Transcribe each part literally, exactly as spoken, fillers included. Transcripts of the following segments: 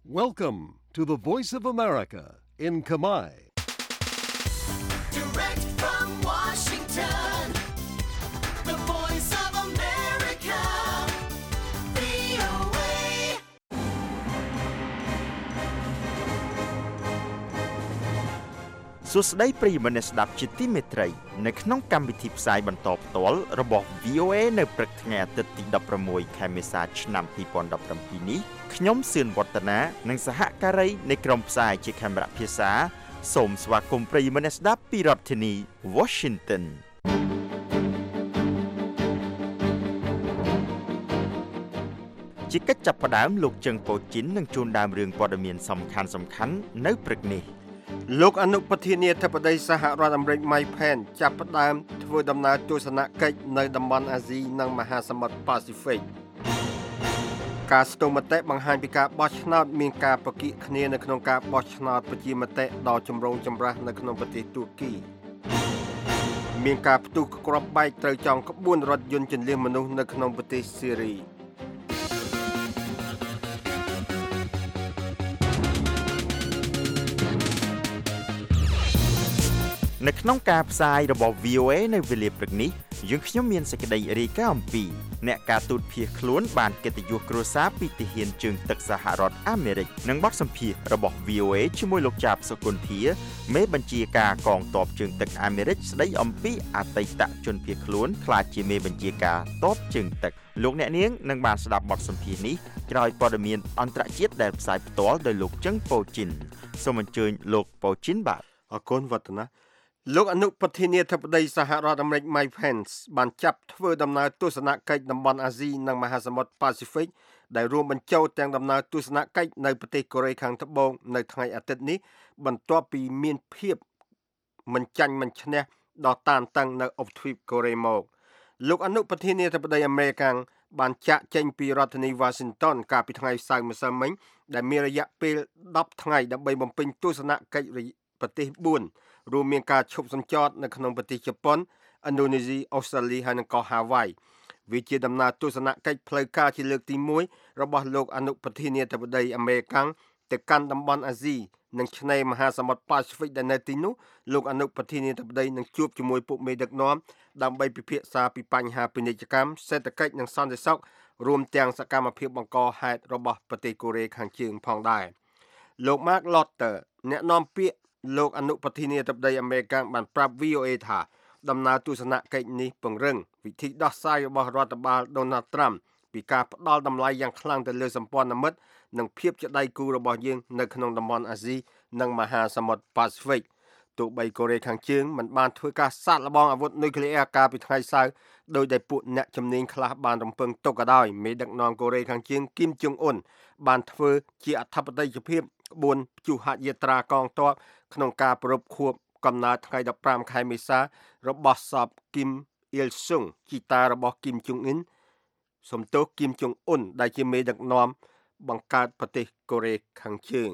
Welcome to the Voice of America in Khmer. Direct from Washington, the Voice of America, វី អូ เอសួស្តីប្រិយមិត្តអ្នកស្ដាប់ជាទីមេត្រីនៅក្នុងកម្មវិធីផ្សាយបន្តផ្ទាល់របស់ វី អូ เอ នៅព្រឹកថ្ងៃអាទិត្យទីដប់ប្រាំមួយខែមេសាឆ្នាំពីរពាន់ដប់ប្រាំពីរនេះខ្ញុំសឿនវឌ្ឍនានិងសហការីនៃក្រុមផ្សាយជាខេមរៈភាសាសូមស្វាគមន៍ប្រិយមិត្តអ្នកស្ដាប់ពីរដ្ឋធានី Washington ជាកិច្ចចាប់ផ្ដើមលោកជឹងប៉ូជីននឹងជួនដើមរឿងព័ត៌មានសំខាន់សំខាន់នៅព្រឹកនេះលោកអនុប្រធានាធិបតីសហរដ្ឋអាមេរិក Mike Pence ចាប់ផ្ដើមធ្វើដំណើរទស្សនកិច្ចនៅតំបន់អាស៊ីនិងមហាសមុទ្រប៉ាស៊ីហ្វិកការស្ទង់មតិបង្ហាញពីការបោះឆ្នោតមានការប្រគៀកគ្នានៅក្នុងការបោះឆ្នោតប្រជាមតិដ៏ចម្រូងចម្រាសនៅក្នុងប្រទេសទួរគីមានការផ្ទុះគ្រាប់បែកត្រូវចងក្បួនរថយន្តជន្លៀសមនុស្សនៅក្នុងប្រទេសស៊េរីនៅក្នុងការផ្សាយរបស់ វី អូ เอ នៅវេលាព្រឹកនេះយើងខ្ញុំមានសេចក្តីរាយការណ៍អំពីអ្នកការទូតភៀសខ្លួនបានកិត្តិយសគ្រួសារពីទាហានជើងទឹកសហរដ្ឋអាមេរិកនិងបទសម្ភាសន៍របស់ វី អូ เอ ជាមួយលោកចាបសុគន្ធាមេបញ្ជាការកងទ័ពជើងទឹកអាមេរិកស្ដីអំពីអតីតជនភៀសខ្លួនក្លាយជាមេបញ្ជាការទ័ពជើងទឹកលោកអ្នកនាងនឹងបានស្ដាប់បទសម្ភាសន៍នេះក្រោយព័ត៌មានអន្តរជាតិដែលផ្សាយផ្ទាល់ដោយលោកជឹងប៉ូជីនសូមអញ្ជើញលោកប៉ូជីនបាទអរគុណវឌ្ឍនាលោកអនុប្រធានាធិបតីសហរដ្ឋអាមេរិក Mike Pence បានចាប់ធ្វើដំណើរទស្សនកិច្ចតំបន់អាស៊ីនិងមហាសមុទ្រប៉ាស៊ីហ្វិកដែលរួមបញ្ចូលទាំងដំណើរទស្សនកិច្ចនៅប្រទេសកូរ៉េខាងត្បូងនៅថ្ងៃអាទិត្យនេះបន្ទាប់ពីមានភាពមិនចាញ់មិនឈ្នះដ៏តានតឹងនៅអុកទ្វីបកូរ៉េមកលោកអនុប្រធានាធិបតីអាមេរិកបានចាក់ចេញពីរដ្ឋធានី Washington កាលពីថ្ងៃសៅរ៍ម្សិលមិញដែលមានរយៈពេលដប់ថ្ងៃដើម្បីបំពេញទស្សនកិច្ចប្រទេសបួនរួមមានការឈប់សម្ចតនៅក្នុងប្រទេសជប៉ុនឥណ្ឌូនេស៊ីអូស្ត្រាលីហើយនិងក៏ហាវ៉ៃវាជាដំណើរទស្សនកិច្ចផ្លូវការជាលើកទីមួយរបស់លោកអនុប្រធានាធិបតីអាមេរិកទៅកាន់តំបន់អាស៊ីនិងឆ្នេរមហាសមុទ្រប៉ាស៊ីហ្វិកដែលនៅទីនោះលោកអនុប្រធានាធិបតីនឹងជួបជាមួយពួកមេដឹកនាំដើម្បីពិភាក្សាពីបញ្ហាពាណិជ្ជកម្មសេដ្ឋកិច្ចនិងសន្តិសុខរួមទាំងសកម្មភាពបង្កហេតុរបស់ប្រទេសកូរ៉េខាងជើងផងដែរលោក Mark Lotter អ្នកនាំពាក្យលោកអនុប្រធានាធិបតីអាមេរិកបានប្រាប់ វី អូ เอ ថាដំណើរទស្សនកិច្ចនេះពង្រឹងវិធីដោះស្រាយរបស់រដ្ឋបាល Donald Trump ពីការផ្ដាល់តម្លៃយ៉ាងខ្លាំងទៅលើសម្ព័ន្ធមិត្តនិងភាពជាដៃគូរបស់យើងនៅក្នុងតំបន់អាស៊ីនិងមហាសមុទ្រប៉ាស៊ីហ្វិកទោះបីកូរ៉េខាងជើងមិនបានធ្វើការសាកល្បងអាវុធនុយក្លេអ៊ែរកាលពីថ្ងៃសៅរ៍ដោយដែលពួកអ្នកជំនាញខ្លះបានរំពឹងទុកក៏ដោយមេដឹកនាំកូរ៉េខាងជើងគីមជុងអ៊ុនបានធ្វើជាអធិបតេយ្យភាពក្បួនព្យុហយាត្រាកងទ័ពក្នុងការប្រពខួបកំណើតថ្ងៃដប់ប្រាំខែមេសារបស់សពគីមអ៊ីលស៊ុងជីតារបស់គីមជុងអ៊ិនសំទោសគីមជុងអ៊ុនដែលជាមេដឹកនាំបង្កើតប្រទេសកូរ៉េខាងជើង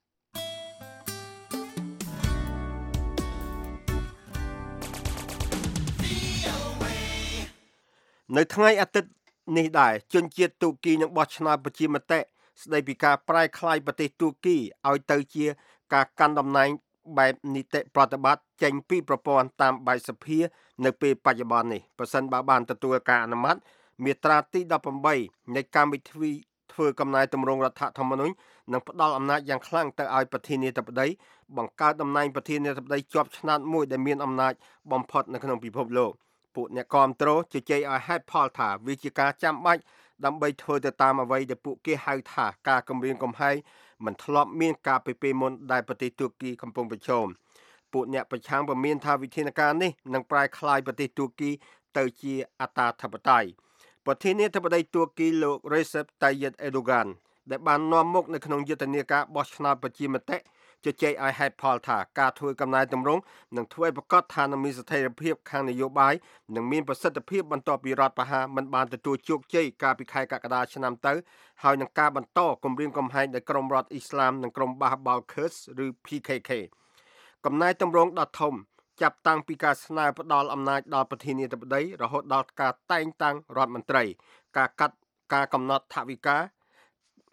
នៅថ្ងៃអាទិត្យនេះដែរជនជាតិទូគីនឹងបោះឆ្នោតប្រជាមតិស្ដីពីការប្រែក្លាយប្រទេសទូគីឲ្យទៅជាការកាន់តំណែងបែបនីតិប្រតិបត្តិចេញពីប្រព័ន្ធតាមបែបសភានៅពេលបច្ចុប្បន្ននេះប្រសិនបើបានទទួលការអនុម័តមាត្រាទីដប់ប្រាំបីនៃកម្មវិធីធ្វើកំណែទម្រង់រដ្ឋធម្មនុញ្ញនឹងផ្ដល់អំណាចយ៉ាងខ្លាំងទៅឲ្យប្រធានាធិបតីបង្កើតតំណែងប្រធានាធិបតីជាប់ឆ្នោតមួយដែលមានអំណាចបំផុតនៅក្នុងពិភពលោកពួកអ្នកគាំទ្រជជែកឲ្យហេតុផលថាវាជាការចាំបាច់ដើម្បីធ្វើទៅតាមអ្វីដែលពួកគេហៅថាការគំរាមកំហែងមិនធ្លាប់មានការពីពេលមុនដែលប្រទេសទួរគីកំពុងប្រឈមពួកអ្នកប្រឆាំងប្រមានថាវិធានការនេះនឹងប្រែក្លាយប្រទេសទួរគីទៅជាអត្តាធិបតេយ្យប្រធានាធិបតីទួរគីលោក Recep Tayyip Erdogan ដែលបាននាំមុខនៅក្នុងយុទ្ធនាការបោះឆ្នោតប្រជាមតិជជែកឲ្យហេតុផលថាការធ្វើកំណែទម្រង់នឹងធ្វើឲ្យប្រកាសថានឹងមានស្ថិរភាពខាងនយោបាយនិងមានប្រសិទ្ធភាពបន្ទាប់ពីរដ្ឋប្រហារមិនបានទទួលជោគជ័យកាលពីខែកក្កដាឆ្នាំទៅហើយនឹងការបន្តគម្រាមកំហែងដោយក្រុមរដ្ឋអ៊ីស្លាមនិងក្រុមបាសបាល់ Kurds ឬ ភី ខេ ខេ កំណែទម្រង់ដ៏ធំចាប់តាំងពីការស្នើផ្ដល់អំណាចដល់ប្រធានាធិបតីរហូតដល់ការតែងតាំងរដ្ឋមន្ត្រីការកាត់ការកំណត់ថវិកា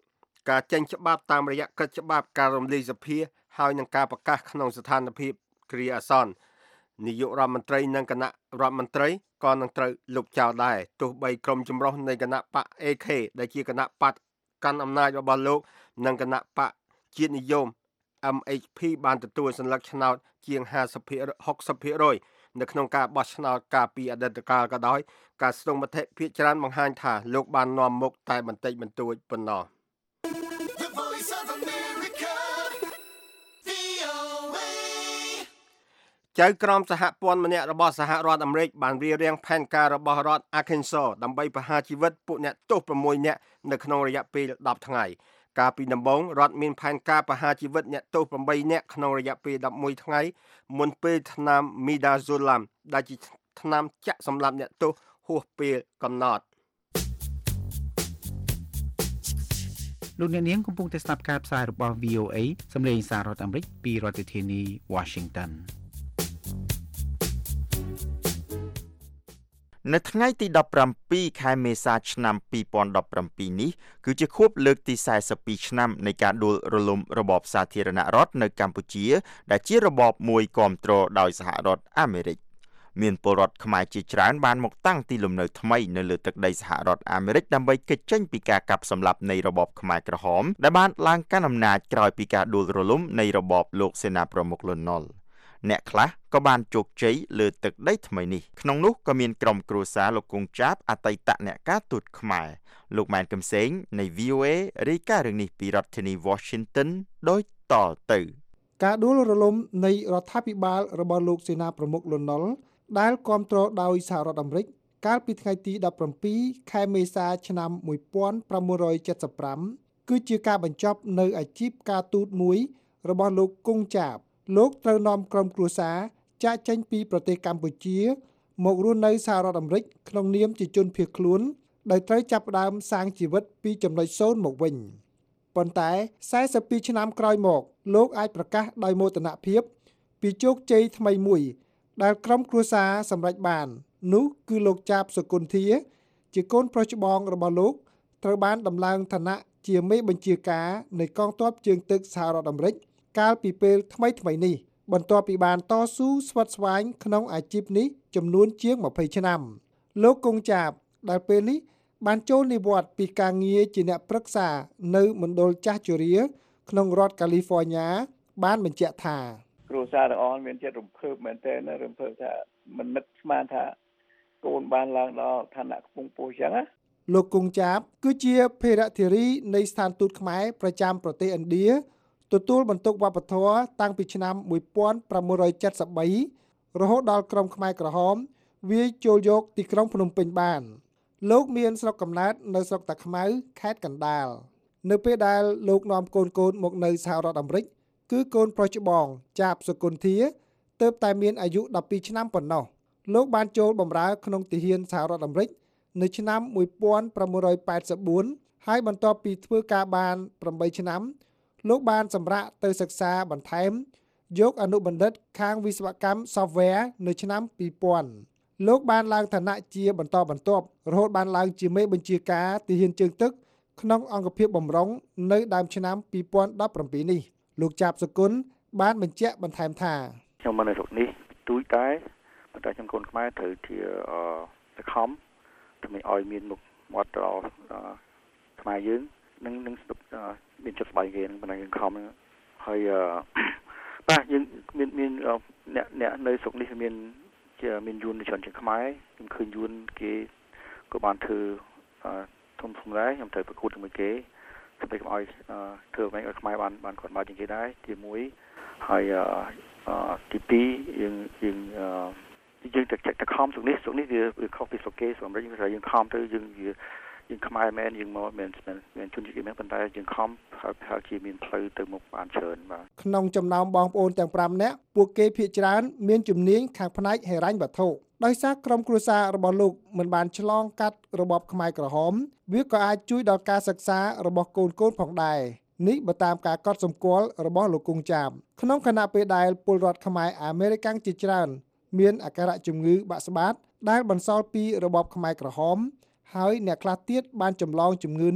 ការចេញច្បាប់តាមរយៈកិច្ចច្បាប់ការរំលាយសភាហើយនឹងការប្រកាសក្នុងស្ថានភាពគ្រាអាសន្ននាយករដ្ឋមន្ត្រីនិងគណៈរដ្ឋមន្ត្រីក៏នឹងត្រូវលុបចោលដែរទោះបីក្រុមចម្រុះនៃគណៈបក เอ เค ដែលជាគណៈបកកាន់អំណាចរបស់លោកនិងគណៈបកជាតិនិយម เอ็ม เอช พี បានទទួលសន្លឹកឆ្នោតជាង ห้าสิบ หกสิบ នៅក្នុងការបោះឆ្នោតកាលពីអតីតកាលក៏ដោយការស្ទង់មតិភាគច្រើនបង្ហាញថាលោកបាននាំមុខតែបន្តិចបន្តួចប៉ុណ្ណោះ The Voice of America, វី អូ เอចៅក្រមសហព័ន្ធម្នាក់របស់សហរដ្ឋអាមេរិកបានរៀបរៀងផែនការរបស់រដ្ឋ Arkansas ដើម្បីប្រហារជីវិតពួកអ្នកទោស៦នាក់នៅក្នុងរយៈពេលដប់ថ្ងៃកាលពីដំបូងរដ្ឋមានផែនការប្រហារជីវិតអ្នកទោសeightនាក់ក្នុងរយៈពេលelevenថ្ងៃមុនពេលថ្នាំ Midazolam ដែលជាថ្នាំចាក់សម្លាប់អ្នកទោសហួសពេលកំណត់លោកអ្នកនាងកំពុងតែស្ដាប់ការផ្សាយរបស់ វី អូ เอ សម្លេងសាររដ្ឋអាមេរិកពីរដ្ឋធានី Washington នៅថ្ងៃទីseventeenខែមេសាឆ្នាំtwenty seventeenនេះគឺជាខួបលើកទីforty-twoឆ្នាំនៃការដួលរលំរបបសាធារណរដ្ឋនៅកម្ពុជាដែលជារបបមួយគាំទ្រដោយសហរដ្ឋអាមេរិកមានពលរដ្ឋខ្មែរជាច្រើនបានមកតាំងទីលំនៅថ្មីនៅលើទឹកដីសហរដ្ឋអាមេរិកដើម្បីគេចចេញពីការកាប់សម្លាប់នៃរបបខ្មែរក្រហមដែលបានឡើងកាន់អំណាចក្រោយពីការដួលរលំនៃរបបលោកសេនាប្រមុខលន់ នល់អ្នកខ្លះក៏បានជោគជ័យលើទឹកដីថ្មីនេះក្នុងនោះក៏មានក្រុមគ្រួសារលោកគង់ចាបអតីតអ្នកការទូតខ្មែរលោកម៉ែនកំសែងនៃ វី អូ เอ រាយការណ៍រឿងនេះពីរដ្ឋធានី Washington ដូចតទៅការដួលរលំនៃរដ្ឋាភិបាលរបស់លោកសេនាប្រមុខលន់ នល់ដែលគាំទ្រដោយសហរដ្ឋអាមេរិកកាលពីថ្ងៃទីseventeenខែមេសាឆ្នាំnineteen seventy-fiveគឺជាការបញ្ចប់នៅអាជីពការទូតមួយរបស់លោកគង់ចាបលោកត្រូវនាំក្រុមគ្រួសារចាកចេញពីប្រទេសកម្ពុជាមករស់នៅសហរដ្ឋអាមេរិកក្នុងនាមជាជនភៀសខ្លួនដោយត្រូវចាប់ផ្ដើមសាងជីវិតពីចំណុចសូន្យមកវិញប៉ុន្តែforty-twoឆ្នាំក្រោយមកលោកអាចប្រកាសដោយមោទនភាពពីជោគជ័យថ្មីមួយដែលក្រុមគ្រួសារសម្រេចបាននោះគឺលោកចាបសុគន្ធាជាកូនប្រុសច្បងរបស់លោកត្រូវបានដំឡើងឋានៈជាមេបញ្ជាការនៃកងទ័ពជើងទឹកសហរដ្ឋអាមេរិកកាលពីពេលថ្មីថ្មីនេះបន្ទាប់ពីបានតស៊ូស្វិតស្វាញក្នុងអាជីពនេះចំនួនជាងtwentyឆ្នាំលោកគង់ចាបដែលពេលនេះបានចូលនិវត្តន៍ពីការងារជាអ្នកប្រឹក្សានៅមណ្ឌលចាស់ជរាក្នុងរដ្ឋកាលីហ្វ័រញ៉ាបានបញ្ជាក់ថាគ្រួសារទាំងអស់មានចិត្តរំភើបមែនទែនរំភើបថាមិននឹកស្មានថាកូនបានឡើងដល់ឋានៈខ្ពង់ខ្ពស់ចឹងណាលោកគង់ចាបគឺជាភេរធារីនៃស្ថានទូតខ្មែរប្រចាំប្រទេសឥណ្ឌាទទួលបន្ទុកវប្បធម៌តាំងពីឆ្នាំnineteen seventy-threeរហូតដល់ក្រុមខ្មែរក្រហមវាយចូលយកទីក្រុងភ្នំពេញបានលោកមានស្រុកកំណើតនៅស្រុកតាខ្មៅខេត្តកណ្ដាលនៅពេលដែលលោកនាំកូនកូនមកនៅសហរដ្ឋអាមេរិកគឺកូនប្រុសច្បងចាបសុគន្ធាទើបតែមានអាយុtwelveឆ្នាំប៉ុណ្ណោះលោកបានចូលបម្រើក្នុងទាហានសហរដ្ឋអាមេរិកនៅឆ្នាំnineteen eighty-fourហើយបន្ទាប់ពីធ្វើការបានeightឆ្នាំលោកបានសម្រាកទៅសិក្សាបន្ថែមយកអនុបណ្ឌិតខាងវិស្វកម្ម software នៅឆ្នាំtwo thousandលោកបានឡើងឋានៈជាបន្តបន្ទាប់រហូតបានឡើងជាមេបញ្ជាការទាហានជើងទឹកក្នុងអង្គភាពបម្រុងនៅដើមឆ្នាំtwenty seventeenនេះលោកចាបសុគន្ធបានបញ្ជាក់បន្ថែមថាខ្ញុំមកនៅស្រុកនេះទូចតែប៉ុន្តែខ្ញុំកូនខ្មែរត្រូវជាសខំដើម្បីឲ្យមានមុខមាត់ដល់ខ្មែរយើងនឹងនឹងមានចិត្តស្បាយគេនឹងប៉ុន្តែយើងខំហើយបាទយើងមានមានអ្នកអ្នកនៅស្រុកនេះមានជាមានយួនច្រើនជាងខ្មែរខ្ញុំឃើញយួនគេក៏បានធ្វើធំធំដែរខ្ញុំត្រូវប្រកួតជាមួយគេដើម្បីកុំឲ្យធ្វើឲ្យឲ្យខ្មែរបានបានគាត់មកជាងគេដែរជាមួយហើយទីtwoយើងយើងយើងតែតែខំស្រុកនេះស្រុកនេះវាខុសពីស្រុកគេស្រុកអាមេរិកយើងយើងខំទៅយើងយើងខ្មែរមែនយើងមកមែនមែនជនជាតិគេមែនប៉ុន្តែយើងខំហើយជាមានផ្លូវទៅមុខបានច្រើនបាទក្នុងចំណោមបងប្អូនទាំងfiveនាក់ពួកគេភាគច្រើនមានជំនាញខាងផ្នែកហិរញ្ញវត្ថុដោយសារក្រុមគ្រួសាររបស់លោកមិនបានឆ្លងកាត់របបខ្មែរក្រហមវាក៏អាចជួយដល់ការសិក្សារបស់កូនកូនផងដែរនេះបើតាមការកត់សម្គាល់របស់លោកគង់ចាបក្នុងខណៈពេលដែលពលរដ្ឋខ្មែរអាមេរិកជាច្រើនមានអាការៈជំងឺបាក់ស្បាតដែលបន្សល់ពីរបបខ្មែរក្រហមហើយអ្នកខ្លះទៀតបានចម្លងជំងឺនេះ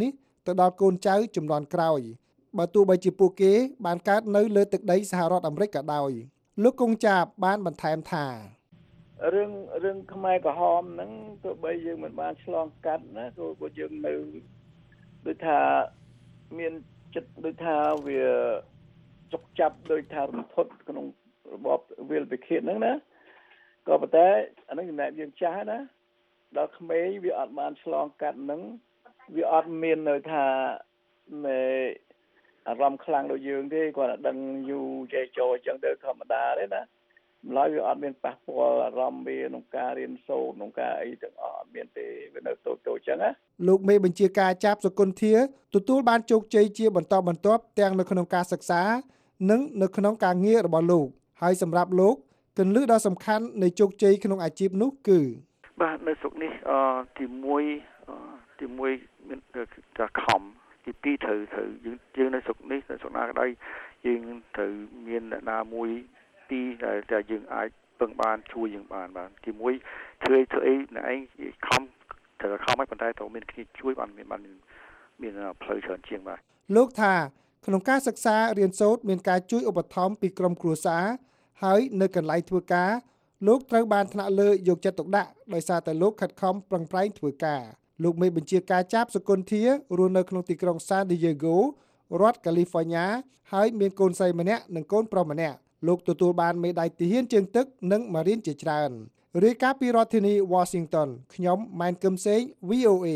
ទៅដល់កូនចៅជំនាន់ក្រោយបើទោះបីជាពួកគេបានកើតនៅលើទឹកដីសហរដ្ឋអាមេរិកក៏ដោយលោកគង់ចាបបានបន្ថែមថារឿងរឿងខ្មែរក្រហមហ្នឹងទោះបីយើងមិនបានឆ្លងកាត់ណាក៏ពួកយើងនៅដូចថាមានចិត្តដូចថាវាចុកចាប់ដោយថារន្ធត់ក្នុងរបបវិលវិឃាតហ្នឹងណាក៏ប៉ុន្តែអាហ្នឹងចំណែកយើងចាស់ណាដល់ក្មេងវាអត់បានឆ្លងកាត់ហ្នឹងវាអត់មាននៅថាមេអារម្មណ៍ខ្លាំងដូចយើងទេគាត់តែដឹងយូរចែកចូលអញ្ចឹងទៅធម្មតាទេណាម្ល៉េះវាអត់មានប៉ះពាល់អារម្មណ៍វាក្នុងការរៀនសូត្រក្នុងការអីទាំងអស់អត់មានទេវានៅតូចតូចអញ្ចឹងណាលោកមេបញ្ជាការចាប់សុគន្ធាទទួលបានជោគជ័យជាបន្តបន្ទាប់ទាំងនៅក្នុងការសិក្សានិងនៅក្នុងការងាររបស់លោកហើយសម្រាប់លោកគន្លឹះដ៏សំខាន់នៃជោគជ័យក្នុងអាជីពនោះគឺបាទនៅស្រុកនេះអឺទីមួយទីមួយមានតែខំទីពីរត្រូវត្រូវយើងយើងនៅស្រុកនេះនៅស្រុកណាក៏ដោយយើងត្រូវមានអ្នកណាមួយទីដែលតែយើងអាចពឹងបានជួយយើងបានបាទទីមួយធ្វើធ្វើអីអ្នកឯងខំត្រូវខំឲ្យប៉ុន្តែត្រូវមានគ្នាជួយបានមានបានមានផ្លូវច្រើនជាងបាទលោកថាក្នុងការសិក្សារៀនសូត្រមានការជួយឧបត្ថម្ភពីក្រុមគ្រួសារហើយនៅកន្លែងធ្វើការលោកត្រូវបានថ្នាក់លើយកចិត្តទុកដាក់ដោយសារតែលោកខិតខំប្រឹងប្រែងធ្វើការលោកមេបញ្ជាការចាប់សុគន្ធារស់នៅក្នុងទីក្រុង San Diego រដ្ឋ California ហើយមានកូនស្រីម្នាក់និងកូនប្រុសម្នាក់លោកទទួលបានមេដាយទាហានជើងទឹកនិងម៉ារីនជាច្រើនរាយការណ៍ពីរដ្ឋធានី Washington ខ្ញុំម៉ែនគឹមសេង វី អូ เอ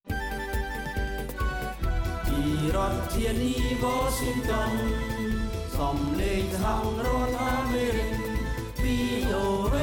ពីរដ្ឋធានី Washington សំឡេងសហរដ្ឋអាមេរិក វី អូ เอ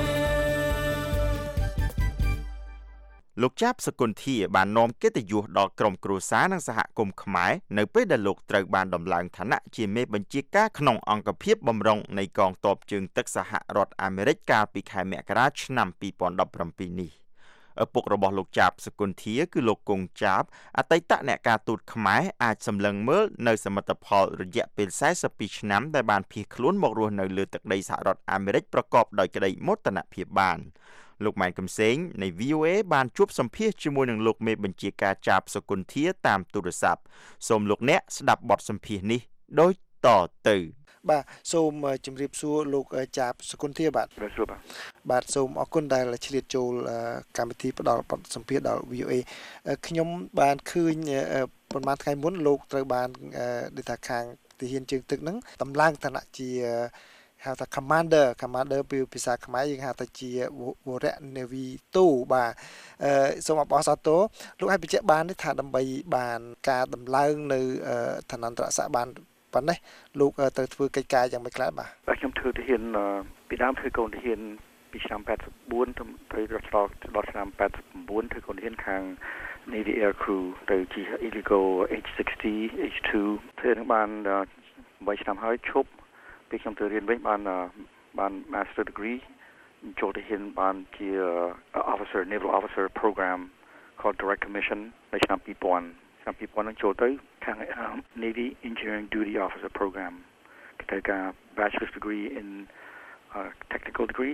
លោកចាប់សកុនធាបាននាំកិត្តិយសដល់ក្រុមគ្រួសារនិងសហគមន៍ខ្មែរនៅពេលដែលលោកត្រូវបានដំឡើងឋានៈជាមេបញ្ជាការក្នុងអង្គភាពបម្រុងនៃកងទ័ពជើងទឹកសហរដ្ឋអាមេរិកកាលពីខែមករាឆ្នាំពីរពាន់ដប់ប្រាំពីរនេះឪពុករបស់លោកចាប់សកុនធាគឺលោកគង់ចាប់អតីតអ្នកការទូតខ្មែរអាចសម្លឹងមើលនៅសមិទ្ធផលរយៈពេលសែសិបពីរឆ្នាំដែលបានភៀសខ្លួនមករស់នៅលើទឹកដីសហរដ្ឋអាមេរិកប្រកបដោយក្តីមោទនភាពបានលោកម៉ែនកំសែងនៃ វី អូ เอ បានជួបសម្ភាសជាមួយនឹងលោកមេបញ្ជាការចាប់សកុនធាតាមទូរស័ព្ទសូមលោកអ្នកស្ដាប់បទសម្ភាសនេះដូចតទៅបាទសូមជម្រាបសួរលោកចាប់សកុនធាបាទបាទសួរបាទបាទសូមអរគុណដែលឆ្លៀតចូលកម្មវិធីផ្ដល់បទសម្ភាសដល់ វី អូ เอ ខ្ញុំបានឃើញប្រហែលថ្ងៃមុនលោកត្រូវបានដូចថាខាងទាហានជើងទឹកហ្នឹងតម្លើងឋានៈជាហៅថា commander commander ពីភាសាខ្មែរយើងហៅថាជាវរៈ Navy ទូបាទអឺសូមអបអរសាទរលោកឲ្យបញ្ជាក់បានទេថាដើម្បីបានការដំឡើងនៅឋានន្តរស័ក្តិបានប៉ុណ្ណេះលោកត្រូវធ្វើកិច្ចការយ៉ាងម៉េចខ្លះបាទបាទខ្ញុំធ្វើទាហានពីដើមធ្វើកូនទាហានពីឆ្នាំแปดสิบสี่ទៅរត់ឆ្លងដល់ឆ្នាំแปดสิบเก้าធ្វើកូនទាហានខាង Navy Air Crew ទៅជា Illegal H sixty H two ធ្វើនឹងបានeightឆ្នាំហើយឈប់ពេលខ្ញុំទៅរៀនវិញបានបាន Master Degree ចូលទៅហ៊ានបានជា Officer Naval Officer Program called Direct Commission នៅឆ្នាំtwo thousandឆ្នាំtwo thousandនឹងចូលទៅខាង Navy Engineering Duty Officer Program ទៅការ Bachelor's Degree in uh, Technical Degree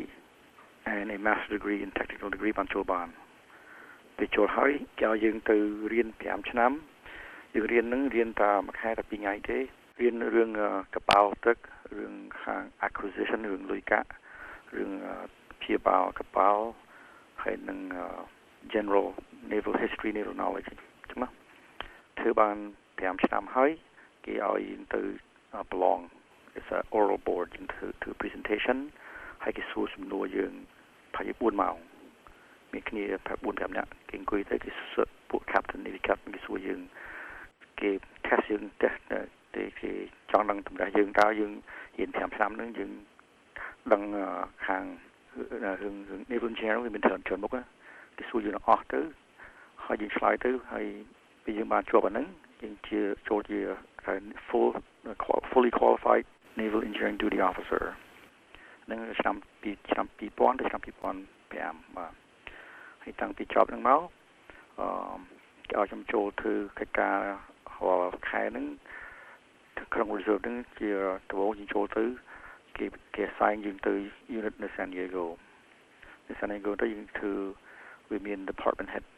and a Master Degree in Technical Degree បានចូលបានពេលចូលហើយគេឲ្យយើងទៅរៀនfiveឆ្នាំយើងរៀននឹងរៀនតែមួយខែតែtwoថ្ងៃទេរៀនរឿងកប៉ាល់ទឹករឿងខាង acquisition រឿងលុយកាក់រឿងព្យាបាលកប៉ាល់ហើយនឹង general naval history naval knowledge ចឹងណាធ្វើបានfiveឆ្នាំហើយគេឲ្យទៅ belong it's a oral board to to presentation ហើយគេសួរសំណួរយើងប្រហែលfourម៉ោងមានគ្នាប្រហែលfour fiveនាក់គេអង្គុយទៅគេសួរពួក captain navy captain គេសួរយើងគេ test យើង testទេគេចង់ដឹងតម្រាស់យើងតើយើងរៀនfiveឆ្នាំហ្នឹងយើងដឹងខាងរឿង Naval Engineering វាមានច្រើនច្រើនមុខគេសួរយើងអស់ទៅហើយយើងឆ្លើយទៅហើយពេលយើងបានជាប់អាហ្នឹងយើងជាចូលជា full fully qualified Naval Engineering Duty Officer ហ្នឹងឆ្នាំពីឆ្នាំtwo thousandទៅឆ្នាំtwo thousand fiveបាទហើយតាំងពីចប់ហ្នឹងមកអឺគេឲ្យខ្ញុំចូលធ្វើកិច្ចការរាល់ខែហ្នឹងក្រុង reserve ហ្នឹងជាដំបូងយើងចូលទៅគេគេ assign យើងទៅ unit នៅ San Diego នៅ San Diego ទៅយើងធ្វើវាមាន department head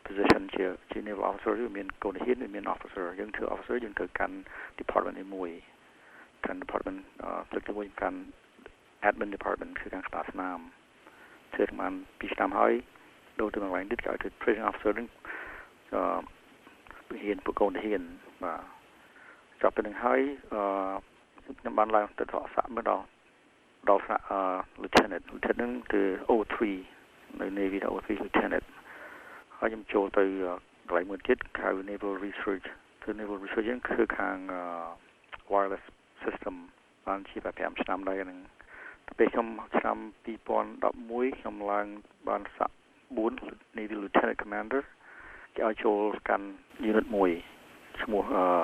position ជាជា naval officer ឬមានកូនហ៊ានឬមាន officer យើងធ្វើ officer យើងត្រូវកាន់ department មួយកាន់ department ទឹកជាមួយកាន់ admin department គឺខាងស្ដារស្នាមធ្វើបានពីឆ្នាំហើយដូចទៅមកវិញទៀតគេឲ្យធ្វើ training officer នឹងអឺហ៊ានពួកកូនហ៊ានបាទចប់ទៅនឹងហើយអឺខ្ញុំបានឡើងទៅដល់សាក់មើលដល់ដល់សាក់អឺ lieutenant lieutenant គឺ O three នៅ Navy អូ three lieutenant ហើយខ្ញុំចូលទៅកន្លែងមួយទៀតហៅ Naval Research គឺ Naval Research ហ្នឹងគឺខាង wireless system បានជាប្រហែលឆ្នាំដែរហ្នឹងទៅពេលខ្ញុំឆ្នាំtwo thousand elevenខ្ញុំឡើងបានសាក់four Navy Lieutenant Commander គេឲ្យចូលកាន់ unit មួយឈ្មោះ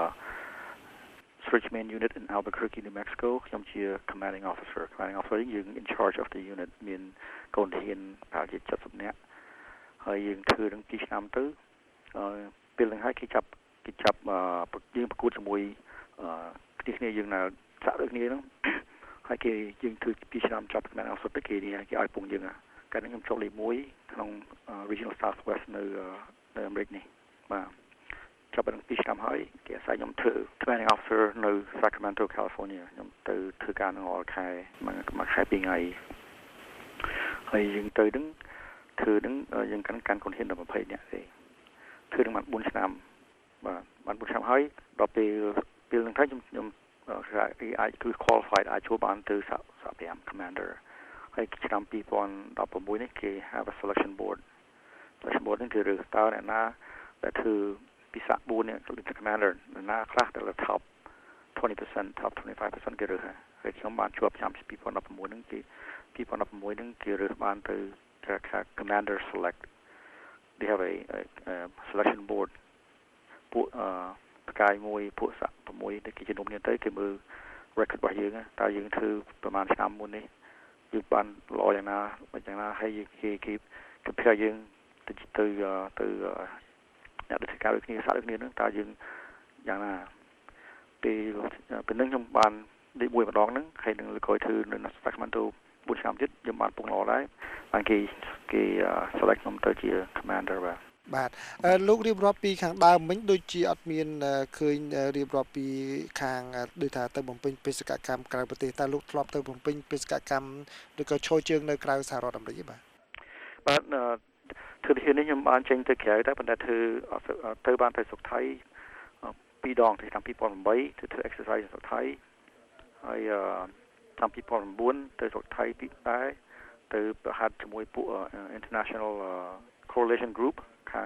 Searchman Unit in Albuquerque, New Mexico ខ្ញុំជា Commanding Officer Commanding Officer យើង in charge of the unit មានកូនហ៊ានប្រហែលជាseventyនាក់ហើយយើងធ្វើនឹងtwoឆ្នាំទៅអឺពេលហ្នឹងហើយគេចាប់គេចាប់យើងប្រកួតជាមួយអឺគ្នាយើងនៅសាក់ដូចគ្នាហ្នឹងហើយគេយើងធ្វើtwoឆ្នាំចាប់ Commanding Officer ទៅគេគេឲ្យពងយើងកាលហ្នឹងខ្ញុំចូលលេខoneក្នុង Regional Southwest នៅនៅអាមេរិកនេះបាទចាប់បានtwoឆ្នាំហើយគេអាសាខ្ញុំធ្វើ Commanding Officer នៅ Sacramento, California ខ្ញុំទៅធ្វើការនៅអល់ខែមួយខែពីរថ្ងៃហើយយើងទៅហ្នឹងធ្វើហ្នឹងយើងកាន់កាន់កូនហ៊ានដល់twentyនាក់ទេធ្វើនឹងបានfourឆ្នាំបាទបានfourឆ្នាំហើយដល់ពេលពេលហ្នឹងទៅខ្ញុំខ្ញុំអាចគឺ qualified អាចចូលបានទៅសាក់សាក់five commander ហើយឆ្នាំtwo thousand sixteenនេះគេ have a selection board selection board នេះគឺរើសតើអ្នកណាដែលធ្វើពីសាក់fourនេះគឺ commander អ្នកណាខ្លះដែល top twenty percent top twenty-five percent គេរើសហើយខ្ញុំបានជាប់ឆ្នាំtwo thousand sixteenហ្នឹងគេtwo thousand sixteenហ្នឹងគេរើសបានទៅcommander select they have a, a, a selection board ពួកអឺផ្កាយមួយពួកសាក់sixដែលគេជំនុំគ្នាទៅគេមើល record របស់យើងតើយើងធ្វើប្រហែលឆ្នាំមុននេះយើងបានល្អយ៉ាងណាយ៉ាងណាហើយគេគេគេព្យាយើងទៅទៅទៅអ្នកដែលធ្វើការដូចគ្នាសាក់ដូចគ្នាហ្នឹងតើយើងយ៉ាងណាពេលពេលហ្នឹងខ្ញុំបានលេខoneម្ដងហ្នឹងហើយនឹងក្រោយធ្វើនៅ Sacramento fourឆ្នាំទៀតខ្ញុំបានពងល្អដែរបានគេគេ select ខ្ញុំទៅជា commander បាទបាទលោករៀបរាប់ពីខាងដើមមិញដូចជាអត់មានឃើញរៀបរាប់ពីខាងដូចថាទៅបំពេញបេសកកម្មក្រៅប្រទេសតើលោកធ្លាប់ទៅបំពេញបេសកកម្មឬក៏ឈរជើងនៅក្រៅសហរដ្ឋអាមេរិកទេបាទបាទធ្វើនេះខ្ញុំបានចេញទៅក្រៅតែប៉ុន្តែធ្វើទៅបានទៅស្រុកថៃពីរដងឆ្នាំtwo thousand eightទៅធ្វើ exercise ស្រុកថៃហើយឆ្នាំtwo thousand nineទៅស្រុកថៃពីដែរទៅប្រហាត់ជាមួយពួក International Coalition Group ខាង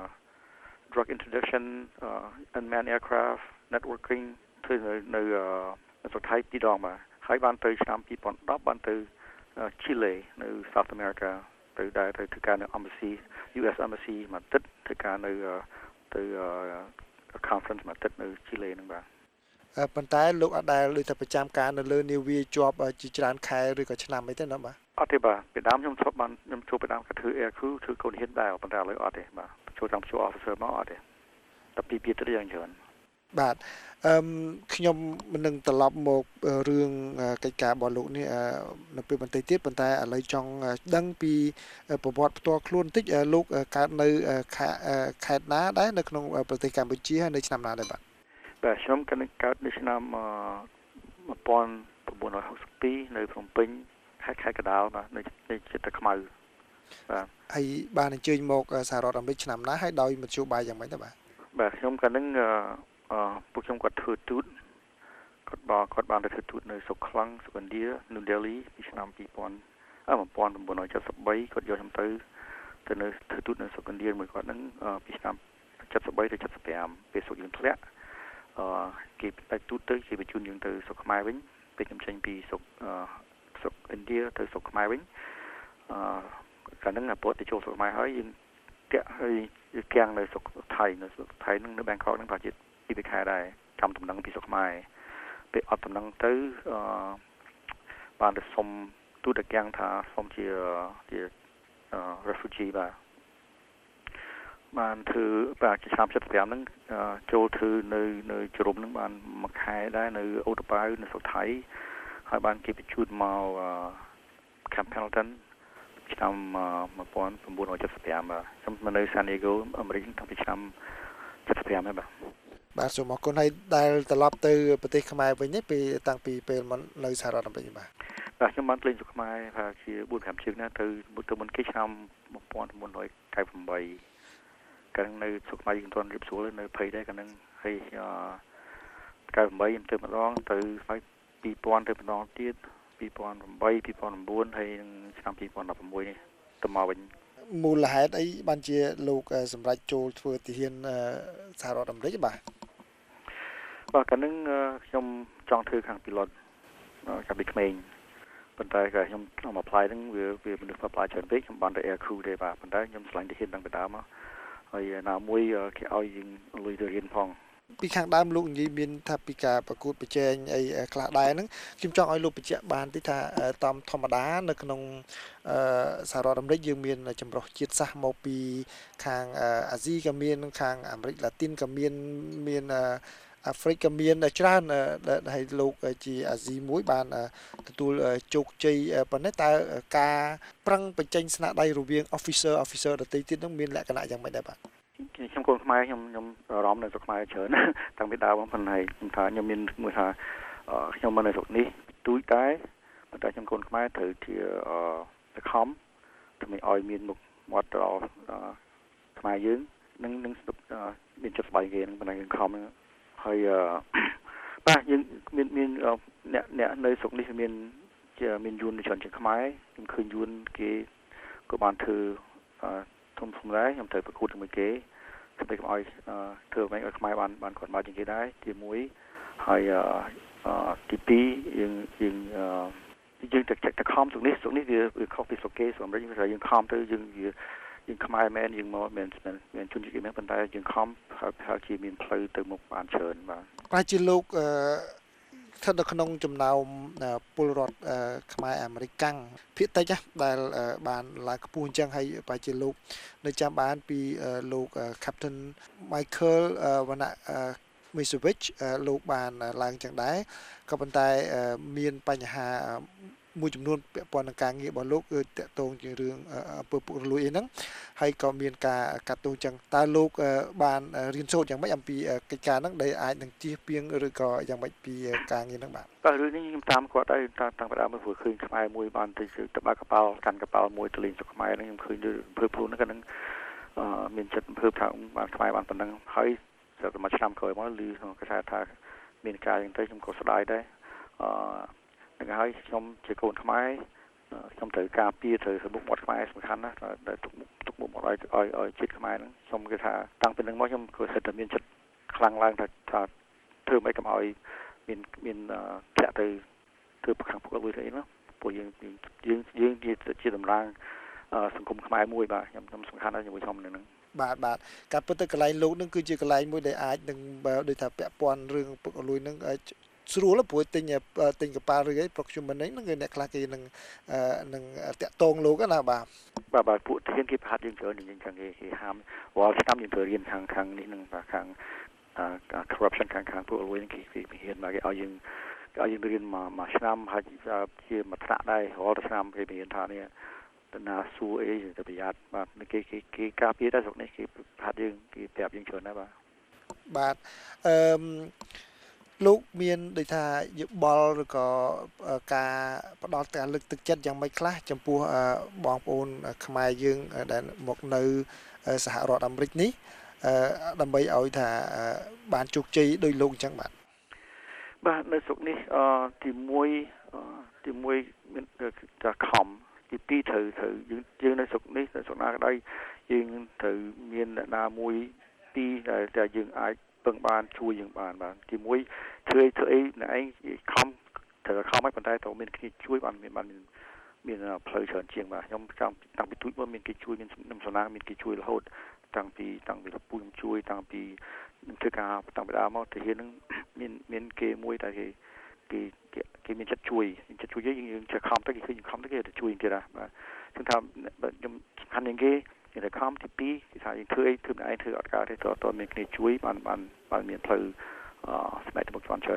drug interdiction unmanned aircraft networking ធ្វើនៅនៅស្រុកថៃពីរដងបាទហើយបានទៅឆ្នាំtwo thousand tenបានទៅ Chile នៅ South America ទៅដែរទៅធ្វើការនៅ Embassy U S Embassy មកទឹកធ្វើការនៅទៅ conference មកទឹកនៅ Chile ហ្នឹងបាទប៉ុន្តែលោកអត់ដែលដូចតែប្រចាំការនៅលើ Navy ជាប់ជាច្រើនខែឬក៏ឆ្នាំអីទេណាបាទអត់ទេបាទពីដើមខ្ញុំធ្លាប់បានខ្ញុំចូលពីដើមក៏ធ្វើ air crew ធ្វើកូនហ៊ានដែរប៉ុន្តែឥឡូវអត់ទេបាទចូលតាមជួ officer មកអត់ទេតែពីពីទៅយ៉ាងច្រើនបាទអឺខ្ញុំនឹងត្រឡប់មករឿងកិច្ចការរបស់លោកនេះនៅពេលបន្តិចទៀតប៉ុន្តែឥឡូវចង់ដឹងពីប្រវត្តិផ្ទាល់ខ្លួនបន្តិចលោកកើតនៅខេត្តណាដែរនៅក្នុងប្រទេសកម្ពុជាហើយនៅឆ្នាំណាដែរបាទបាទខ្ញុំកើតនៅឆ្នាំnineteen sixty-twoនៅភ្នំពេញខេត្តខេត្តកណ្ដាលបាទនៅចិត្តតែខ្មៅបាទហើយបានអញ្ជើញមកសហរដ្ឋអាមេរិកឆ្នាំណាហើយដោយមធ្យោបាយយ៉ាងម៉េចដែរបាទបាទខ្ញុំកាលហ្នឹងអឺពួកខ្ញុំគាត់ធ្វើទូតគាត់បានគាត់បានទៅធ្វើទូតនៅស្រុកខ្លាំងស្រុកឥណ្ឌា New Delhi ពីឆ្នាំtwo thousandអឺnineteen seventy-threeគាត់យកខ្ញុំទៅទៅនៅធ្វើទូតនៅស្រុកឥណ្ឌាមួយគាត់ហ្នឹងពីឆ្នាំseventy-threeទៅseventy-fiveពេលស្រុកយើងធ្លាក់អឺគេទៅទូតទៅគេបញ្ជូនយើងទៅស្រុកខ្មែរវិញពេលខ្ញុំចេញពីស្រុកអឺស្រុកឥណ្ឌាទៅស្រុកខ្មែរវិញអឺកាលហ្នឹងអាពតទៅចូលស្រុកខ្មែរហើយយើងតាក់ហើយគាំងនៅស្រុកថៃនៅស្រុកថៃហ្នឹងនៅ Bangkok ហ្នឹងប្រហែលជាពីខែដែរចាំដំណឹងពីស្រុកខ្មែរពេលអត់ដំណឹងទៅអឺបានទៅសុំទូតកាំងថាសុំជាជាអឺ refugee បាទបានធ្វើបាទឆ្នាំseventy-fiveហ្នឹងចូលធ្វើនៅនៅជ្រុំហ្នឹងបានមួយខែដែរនៅអូតប៉ៅនៅស្រុកថៃហើយបានគេបញ្ជូនមក Camp Pendleton ឆ្នាំnineteen seventy-fiveបាទខ្ញុំនៅ San Diego អាមេរិកតាំងពីឆ្នាំseventy-fiveហើយបាទបាទសូមអរគុណហើយដែលត្រឡប់ទៅប្រទេសខ្មែរវិញនេះពីតាំងពីពេលមកនៅសហរដ្ឋអាមេរិកបាទបាទខ្ញុំបានលេងស្រុកខ្មែរថាជាfour fiveជើងណាទៅទៅមុនគេឆ្នាំnineteen ninety-eightកាលនៅស្រុកខ្មែរយើងមិនទាន់រៀបសួរនៅភ័យដែរកាលហ្នឹងហើយninety-eightខ្ញុំទៅម្ដងទៅហើយtwo thousandទៅម្ដងទៀតtwo thousand eight two thousand nineហើយឆ្នាំtwo thousand sixteenនេះទៅមកវិញមូលហេតុអីបានជាលោកសម្រាប់ចូលធ្វើទាហានសហរដ្ឋអាមេរិកបាទបាទកាលហ្នឹងខ្ញុំចង់ធ្វើខាង pilot កាលពីក្មេងប៉ុន្តែក៏ខ្ញុំខ្ញុំ apply ហ្នឹងវាវាមនុស្ស apply ច្រើនពេកខ្ញុំបានទៅ air crew ទេបាទប៉ុន្តែខ្ញុំឆ្លាញ់ទាហានតាំងពីដើមមកហើយណាមួយគេឲ្យយើងលុយទៅរៀនផងពីខាងដើមលោកនិយាយមានថាពីការប្រកួតប្រជែងអីខ្លះដែរហ្នឹងខ្ញុំចង់ឲ្យលោកបញ្ជាក់បានតិចថាតាមធម្មតានៅក្នុងសហរដ្ឋអាមេរិកយើងមានចម្រុះជាតិសាសន៍មកពីខាងអាស៊ីក៏មានខាងអាមេរិកឡាទីនក៏មានមានអាហ្វ្រិកក៏មានច្រើនហើយលោកជាអាស៊ីមួយបានទទួលជោគជ័យប៉ុណ្ណេះតើការប្រឹងបញ្ចេញស្នាដៃរវាង officer officer ដទៃទៀតហ្នឹងមានលក្ខណៈយ៉ាងម៉េចដែរបាទខ្ញុំកូនខ្មែរខ្ញុំខ្ញុំអារម្មណ៍នៅស្រុកខ្មែរច្រើនតាំងពីដើមមកប៉ុន្តែខ្ញុំថាខ្ញុំមានមួយថាខ្ញុំមកនៅស្រុកនេះទូចតែប៉ុន្តែខ្ញុំកូនខ្មែរត្រូវជាសខំដើម្បីឲ្យមានមុខមាត់ដល់ខ្មែរយើងនឹងនឹងមានចិត្តស្បាយគេនឹងប៉ុន្តែយើងខំហើយបាទយើងមានមានអ្នកអ្នកនៅស្រុកនេះមានជាមានយួនច្រើនជាងខ្មែរខ្ញុំឃើញយួនគេក៏បានធ្វើធំធំដែរខ្ញុំត្រូវប្រកួតជាមួយគេដើម្បីកុំឲ្យធ្វើឲ្យខ្មែរបានបានគាត់មកជាងគេដែរទីមួយហើយទីពីរយើងយើងយើងតែតែខំស្រុកនេះស្រុកនេះវាវាខុសពីស្រុកគេស្រុកអាមេរិកយើងយើងខំទៅយើងយើងខ្មែរមែនយើងមកមែនមែនជនជាតិគេមែនប៉ុន្តែយើងខំហើយជាមានផ្លូវទៅមុខបានច្រើនបាទប្រហែលជាលោកអឺស្ថិតនៅក្នុងចំណោមពលរដ្ឋខ្មែរអាមេរិកកាំងភាគតិចដែលបានឡើងខ្ពស់អញ្ចឹងហើយប្រហែលជាលោកនៅចាំបានពីលោក Captain Michael Wanamakiewicz លោកបានឡើងចឹងដែរក៏ប៉ុន្តែមានបញ្ហាមួយចំនួនពាក់ព័ន្ធនឹងការងាររបស់លោកគឺតាក់ទងជារឿងអំពើពុករលួយអីហ្នឹងហើយក៏មានការកាត់ទោសចឹងតើលោកបានរៀនសូត្រយ៉ាងម៉េចអំពីកិច្ចការហ្នឹងដែលអាចនឹងជៀសវាងឬក៏យ៉ាងម៉េចពីការងារហ្នឹងបាទបាទរឿងនេះខ្ញុំតាមគាត់ដែរតាំងពីដើមមកព្រោះឃើញខ្មែរមួយបានទៅទៅបើកប៉ាល់កាន់កប៉ាល់មួយទៅលេងស្រុកខ្មែរហ្នឹងខ្ញុំឃើញអំពើពុករលួយហ្នឹងមានចិត្តអំពើថាបានខ្មែរបានប៉ុណ្ណឹងហើយតែមួយឆ្នាំក្រោយមកឮគេថាថាមានការយ៉ាងទៅខ្ញុំក៏ស្ដាយដែរអឺនឹងហើយខ្ញុំជាកូនខ្មែរខ្ញុំត្រូវការពារត្រូវមុខមាត់ខ្មែរសំខាន់ណាស់ដែលទុកមុខទុកមុខមាត់ឲ្យឲ្យឲ្យជាតិខ្មែរហ្នឹងខ្ញុំគេថាតាំងពីនឹងមកខ្ញុំគឺសិតតែមានចិត្តខ្លាំងឡើងថាថាធ្វើមិនកុំឲ្យមានមានធ្លាក់ទៅធ្វើប្រខាំងពុករលួយទៅអីណាព្រោះយើងយើងយើងជាតម្រាងសង្គមខ្មែរមួយបាទខ្ញុំខ្ញុំសំខាន់ណាស់ជាមួយខ្ញុំនឹងបាទបាទការពិតទៅកន្លែងលោកនឹងគឺជាកន្លែងមួយដែលអាចនឹងដូចថាពាក់ព័ន្ធរឿងពុករលួយនឹងស្រួលព្រោះទិញទិញកប៉ាល់ឬអី procurement ហ្នឹងគឺអ្នកខ្លះគេនឹងនឹងតាក់ទងលោកណាបាទបាទបាទពួកធានគេប្រហាត់យើងច្រើនយើងខាងគេគេហាមរាល់ឆ្នាំយើងត្រូវរៀនខាងខាងនេះនឹងខាង corruption ខាងខាងពួកលួយគេគេហ៊ានមកគេឲ្យយើងគេឲ្យយើងរៀនមកមួយឆ្នាំហើយជាមួយថ្នាក់ដែររាល់ឆ្នាំគេរៀនថានេះតណាសួរអីទៅប្រយ័ត្នបាទគេគេគេការពារតែស្រុកនេះគេប្រហាត់យើងគេប្រាប់យើងច្រើនណាស់បាទបាទអឺលោកមានដូចថាយោបល់ឬក៏ការផ្ដល់ការលើកទឹកចិត្តយ៉ាងម៉េចខ្លះចំពោះបងប្អូនខ្មែរយើងដែលមកនៅសហរដ្ឋអាមេរិកនេះដើម្បីឲ្យថាបានជោគជ័យដោយលោកអញ្ចឹងបាទបាទនៅស្រុកនេះទីមួយទីមួយមានតែខំទីពីរត្រូវត្រូវយើងយើងនៅស្រុកនេះនៅស្រុកណាក៏ដោយយើងត្រូវមានអ្នកណាមួយពីរដែលតែយើងអាចពឹងបានជួយយើងបានបាទទីមួយធ្វើធ្វើអីអ្នកឯងខំត្រូវខំឲ្យប៉ុន្តែត្រូវមានគ្នាជួយបានមានបានមានផ្លូវច្រើនជាងបាទខ្ញុំចង់តាំងពីទូចមកមានគេជួយមានខ្ញុំសំណាងមានគេជួយរហូតតាំងពីតាំងពីលពូខ្ញុំជួយតាំងពីខ្ញុំធ្វើការតាំងពីដើមមកទៅhierនឹងមានមានគេមួយតែគេគេគេមានចិត្តជួយចិត្តជួយយើងយើងចេះខំទៅគេឃើញខំទៅគេទៅជួយទៀតណាបាទខ្ញុំថាខ្ញុំសំខាន់ជាងគេគេទៅខំទីពីរគេថាយើងធ្វើអីធ្វើឯងធ្វើអត់កើតទេតើតើមានគ្នាជួយបានបានបានមានផ្លូវស្នេហ៍ទៅមុខច្រើនច្រើនបាទ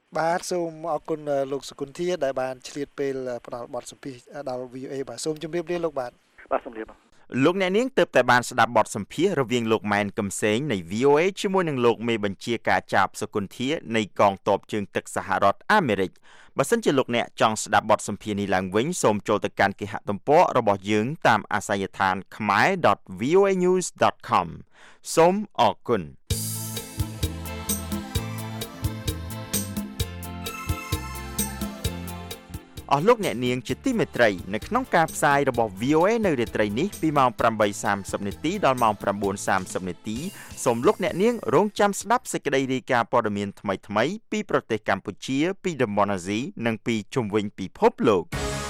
បាទសូមអរគុណលោកសុគន្ធាដែលបានឆ្លៀតពេលផ្ដល់បទសម្ភាសន៍ដល់ វី អូ អេ បាទសូមជម្រាបលាលោកបាទបាទសូមជម្រាបលោកអ្នកនាងទើបតែបានស្ដាប់បទសម្ភាសន៍រវាងលោកម៉ែនកឹមសេងនៃ វី អូ អេ ជាមួយនឹងលោកមេបញ្ជាការចាប់សុគន្ធានៃកងទ័ពជើងទឹកសហរដ្ឋអាមេរិកបើសិនជាលោកអ្នកចង់ស្ដាប់បទសម្ភាសន៍នេះឡើងវិញសូមចូលទៅកាន់គេហទំព័ររបស់យើងតាមអាសយដ្ឋាន khmae dot v o a news dot com សូមអរគុណអស់លោកអ្នកនាងជាទីមេត្រីនៅក្នុងការផ្សាយរបស់ វី អូ អេ នៅរាត្រីនេះពីម៉ោង ប្រាំបីសាមសិប នាទីដល់ម៉ោង ប្រាំបួនសាមសិប នាទីសូមលោកអ្នកនាងរងចាំស្ដាប់សេចក្តីរាយការណ៍ព័ត៌មានថ្មីៗពីប្រទេសកម្ពុជាពីតំបន់អាស៊ីនិងពីជុំវិញពិភពលោក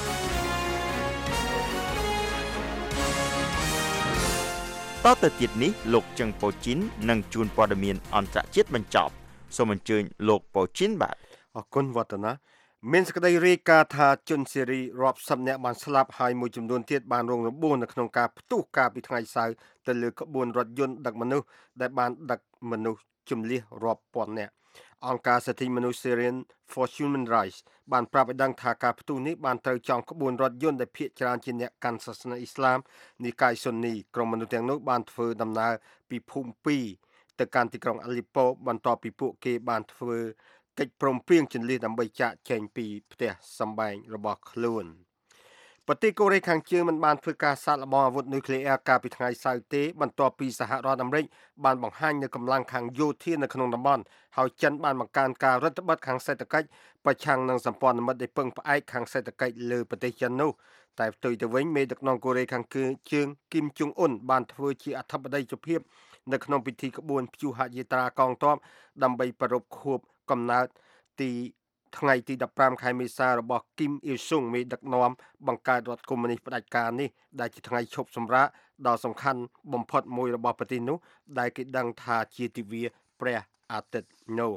តទៅទៀតនេះលោកជឹងប៉ូជីននឹងជួនព័ត៌មានអន្តរជាតិបញ្ចប់សូមអញ្ជើញលោកប៉ូជីនបាទអរគុណវឌ្ឍនាមានសេចក្តីរាយការណ៍ថាជនសេរីរាប់សិបនាក់បានស្លាប់ហើយមួយចំនួនទៀតបានរងរបួសនៅក្នុងការផ្ទុះកាលពីថ្ងៃសៅរ៍ទៅលើក្បួនរថយន្តដឹកមនុស្សដែលបានដឹកមនុស្សជម្លៀសរាប់ពាន់នាក់អង្គការសិទ្ធិមនុស្ស Syrian for Human Rights បានប្រាប់ឲ្យដឹងថាការផ្ទុះនេះបានត្រូវចងក្បួនរថយន្តដែលភាគច្រើនជាអ្នកកាន់សាសនាអ៊ីស្លាមនិកាយស៊ុននីក្រុមមនុស្សទាំងនោះបានធ្វើដំណើរពីភូមិពីរទៅកាន់ទីក្រុងអាលីប៉ូបន្ទាប់ពីពួកគេបានធ្វើកិច្ចព្រមព្រៀងជន្លៀសដើម្បីចាកចេញពីផ្ទះសម្បែងរបស់ខ្លួនប្រទេសកូរ៉េខាងជើងមិនបានធ្វើការសាកល្បងអាវុធនុយក្លេអ៊ែរកាលពីថ្ងៃសៅរ៍ទេបន្ទាប់ពីសហរដ្ឋអាមេរិកបានបង្ហាញនូវកម្លាំងខាងយោធានៅក្នុងតំបន់ហើយចិនបានបង្កើនការរឹតបន្តឹងខាងសេដ្ឋកិច្ចប្រឆាំងនឹងសម្ព័ន្ធមិត្តដែលពឹងផ្អែកខាងសេដ្ឋកិច្ចលើប្រទេសចិននោះតែផ្ទុយទៅវិញមេដឹកនាំកូរ៉េខាងជើងគីមជុងអ៊ុនបានធ្វើជាអធិបតីជាភាពនៅក្នុងពិធីក្បួនព្យុហយាត្រាកងទ័ពដើម្បីប្រារព្ធខួបកំណើតទីថ្ងៃទីដប់ប្រាំខែមេសារបស់គីមអ៊ីលស៊ុងមេដឹកនាំបង្កើតរដ្ឋកុម្មុយនីសផ្ដាច់ការនេះដែលជាថ្ងៃឈប់សម្រាកដ៏សំខាន់បំផុតមួយរបស់ប្រទេសនោះដែលគេដឹងថាជាទិវាព្រះអាទិត្យនោះ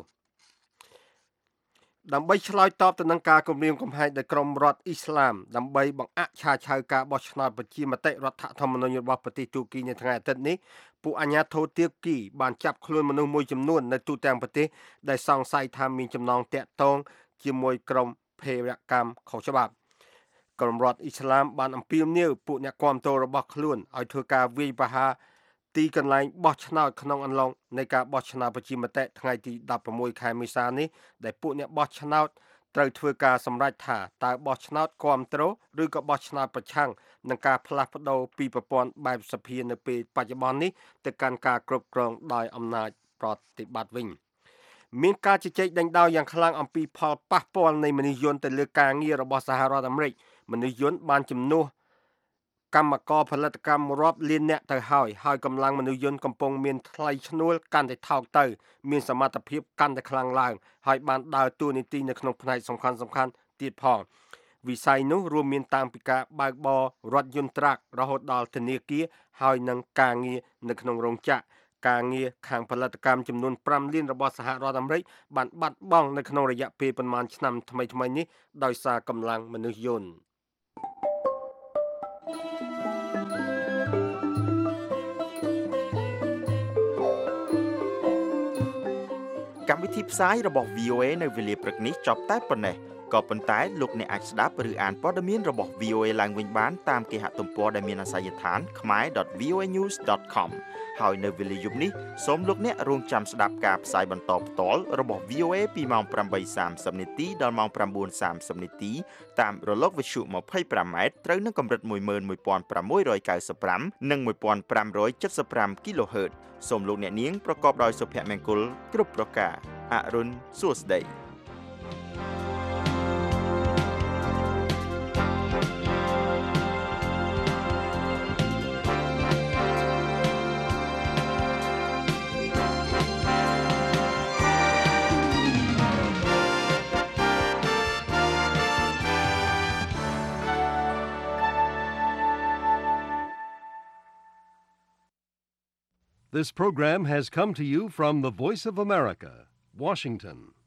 ដើម្បីឆ្លើយតបទៅនឹងការគំរាមកំហែងដោយក្រុមរដ្ឋអ៊ីស្លាមដើម្បីបង្អាក់ឆាឆៅការបោះឆ្នោតប្រជាមតិរដ្ឋធម្មនុញ្ញរបស់ប្រទេសទូគីនៅថ្ងៃអាទិត្យនេះពួកអាជ្ញាធរទូគីបានចាប់ខ្លួនមនុស្សមួយចំនួននៅទូទាំងប្រទេសដែលសង្ស័យថាមានចំណងទាក់ទងជាមួយក្រុមភេរវកម្មខុសច្បាប់ក្រុមរដ្ឋអ៊ីស្លាមបានអំពាវនាវពួកអ្នកគាំទ្ររបស់ខ្លួនឲ្យធ្វើការវាយប្រហារទីកន្លែងបោះឆ្នោតក្នុងអន្លង់នៃការបោះឆ្នោតប្រជាមតិថ្ងៃទីដប់ប្រាំមួយខែមេសានេះដែលពួកអ្នកបោះឆ្នោតត្រូវធ្វើការសម្រេចថាតើបោះឆ្នោតគាំទ្រឬក៏បោះឆ្នោតប្រឆាំងនឹងការផ្លាស់ប្ដូរពីប្រព័ន្ធបែបសភានៅពេលបច្ចុប្បន្ននេះទៅកាន់ការគ្រប់គ្រងដោយអំណាចប្រតិបត្តិវិញមានការជជែកដេញដោលយ៉ាងខ្លាំងអំពីផលប៉ះពាល់នៃមនុស្សយន្តទៅលើការងាររបស់សហរដ្ឋអាមេរិកមនុស្សយន្តបានជំនួសកម្មករផលិតកម្មរាប់លានអ្នកទៅហើយហើយកម្លាំងមនុស្សយន្តកំពុងមានថ្លៃឈ្នួលកាន់តែថោកទៅមានសមត្ថភាពកាន់តែខ្លាំងឡើងហើយបានដើរតួនាទីនៅក្នុងផ្នែកសំខាន់សំខាន់ទៀតផងវិស័យនោះរួមមានតាំងពីការបើកបររថយន្តត្រាក់រហូតដល់ធនាគារហើយនឹងការងារនៅក្នុងរោងចក្រការងារខាងផលិតកម្មចំនួនប្រាំលានរបស់សហរដ្ឋអាមេរិកបានបាត់បង់នៅក្នុងរយៈពេលប្រមាណឆ្នាំថ្មីៗនេះដោយសារកម្លាំងមនុស្សយន្តកម្មវិធីផ្សាយរបស់ វី អូ អេ នៅវេលាព្រឹកនេះចប់តែប៉ុណ្ណេះក៏ប៉ុន្តែលោកអ្នកអាចស្ដាប់ឬអានព័ត៌មានរបស់ វី អូ អេ ឡើងវិញបានតាមគេហទំព័រដែលមានអាសយដ្ឋាន khmae dot v o a news dot com ហើយនៅវេលាយប់នេះសូមលោកអ្នករងចាំស្ដាប់ការផ្សាយបន្តផ្ទាល់របស់ វី អូ អេ ពីម៉ោងប្រាំបីសាមសិប នាទីដល់ម៉ោងប្រាំបួនសាមសិប នាទីតាមរលកវិទ្យុ ម្ភៃប្រាំម៉ែត្រត្រូវនឹងកម្រិត មួយម៉ឺនមួយពាន់ប្រាំមួយរយកៅសិបប្រាំ និង មួយពាន់ប្រាំរយចិតសិបប្រាំ គីឡូហឺតសូមលោកអ្នកនាងប្រកបដោយសុភមង្គលគ្រប់ប្រការអរុនសួស្តី This program has come to you from the Voice of America, Washington.